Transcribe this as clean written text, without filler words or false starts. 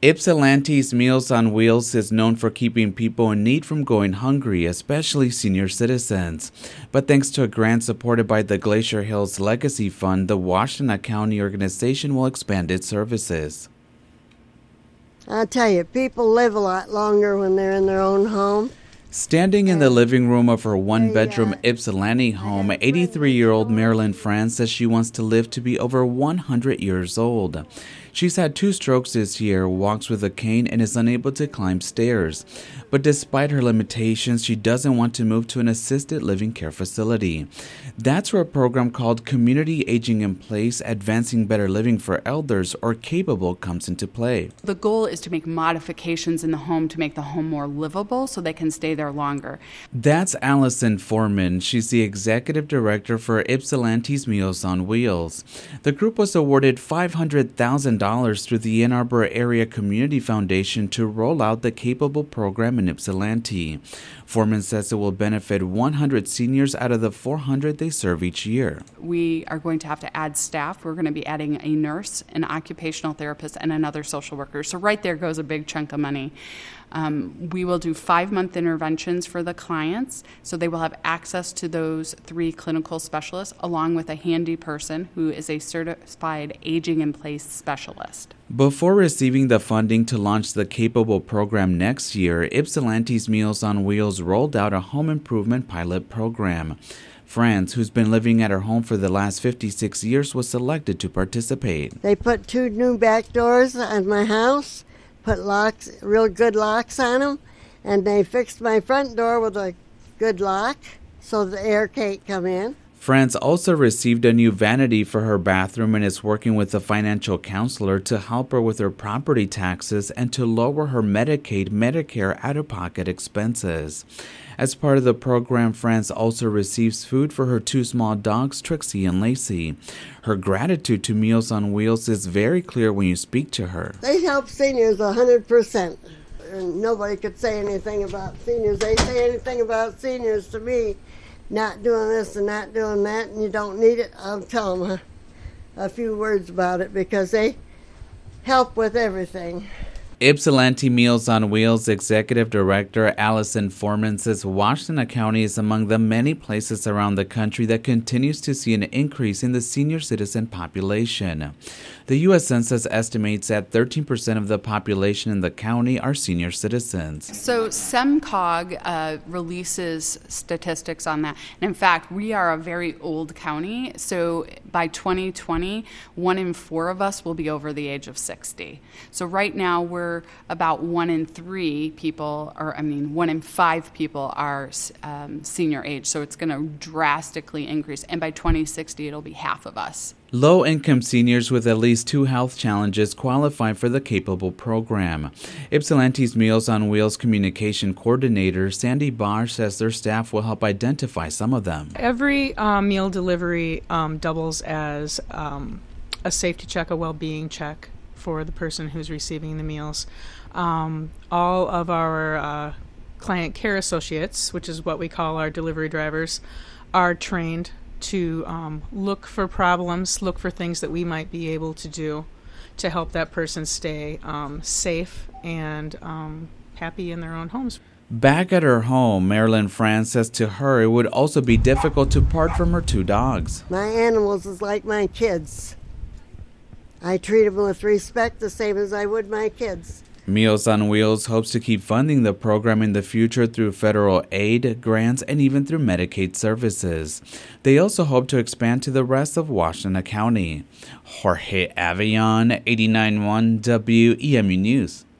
Ypsilanti's Meals on Wheels is known for keeping people in need from going hungry, especially senior citizens. But thanks to a grant supported by the Glacier Hills Legacy Fund, the Washtenaw County organization will expand its services. I'll tell you, people live a lot longer when they're in their own home. Standing in the living room of her one-bedroom Ypsilanti home, 83-year-old Marilyn France says she wants to live to be over 100 years old. She's had 2 strokes this year, walks with a cane, and is unable to climb stairs. But despite her limitations, she doesn't want to move to an assisted living care facility. That's where a program called Community Aging in Place, Advancing Better Living for Elders, or CAPABLE, comes into play. The goal is to make modifications in the home to make the home more livable so they can stay there longer. That's Allison Foreman. She's the executive director for Ypsilanti's Meals on Wheels. The group was awarded $500,000 through the Ann Arbor Area Community Foundation to roll out the CAPABLE program in Ypsilanti. Foreman says it will benefit 100 seniors out of the 400 they serve each year. We are going to have to add staff. We're going to be adding a nurse, an occupational therapist, and another social worker. So right there goes a big chunk of money. We will do 5-month interventions for the clients, so they will have access to those 3 clinical specialists, along with a handy person who is a certified aging in place specialist. Before receiving the funding to launch the CAPABLE program next year, Ypsilanti's Meals on Wheels rolled out a home improvement pilot program. France, who's been living at her home for the last 56 years, was selected to participate. They put 2 new back doors on my house, put locks, real good locks on them, and they fixed my front door with a good lock so the air can't come in. France also received a new vanity for her bathroom and is working with a financial counselor to help her with her property taxes and to lower her Medicaid, Medicare out-of-pocket expenses. As part of the program, France also receives food for her 2 small dogs, Trixie and Lacey. Her gratitude to Meals on Wheels is very clear when you speak to her. They help seniors 100%. And nobody could say anything about seniors. They say anything about seniors to me, not doing this and not doing that, and you don't need it, I'll tell them a few words about it because they help with everything. Ypsilanti Meals on Wheels Executive Director Allison Foreman says Washtenaw County is among the many places around the country that continues to see an increase in the senior citizen population. The U.S. Census estimates that 13% of the population in the county are senior citizens. So SEMCOG releases statistics on that. And in fact, we are a very old county. So by 2020, 1 in 4 of us will be over the age of 60. So right now we're about 1 in 3 people, 1 in 5 people are senior age. So it's going to drastically increase. And by 2060, it'll be half of us. Low-income seniors with at least 2 health challenges qualify for the CAPABLE program. Ypsilanti's Meals on Wheels communication coordinator, Sandy Barr, says their staff will help identify some of them. Every meal delivery doubles as a safety check, a well-being check for the person who's receiving the meals. All of our client care associates, which is what we call our delivery drivers, are trained to look for problems, look for things that we might be able to do to help that person stay safe and happy in their own homes. Back at her home, Marilyn France says to her it would also be difficult to part from her 2 dogs. My animals is like my kids. I treat them with respect the same as I would my kids. Meals on Wheels hopes to keep funding the program in the future through federal aid, grants, and even through Medicaid services. They also hope to expand to the rest of Washtenaw County. Jorge Avion, 89.1 WEMU News.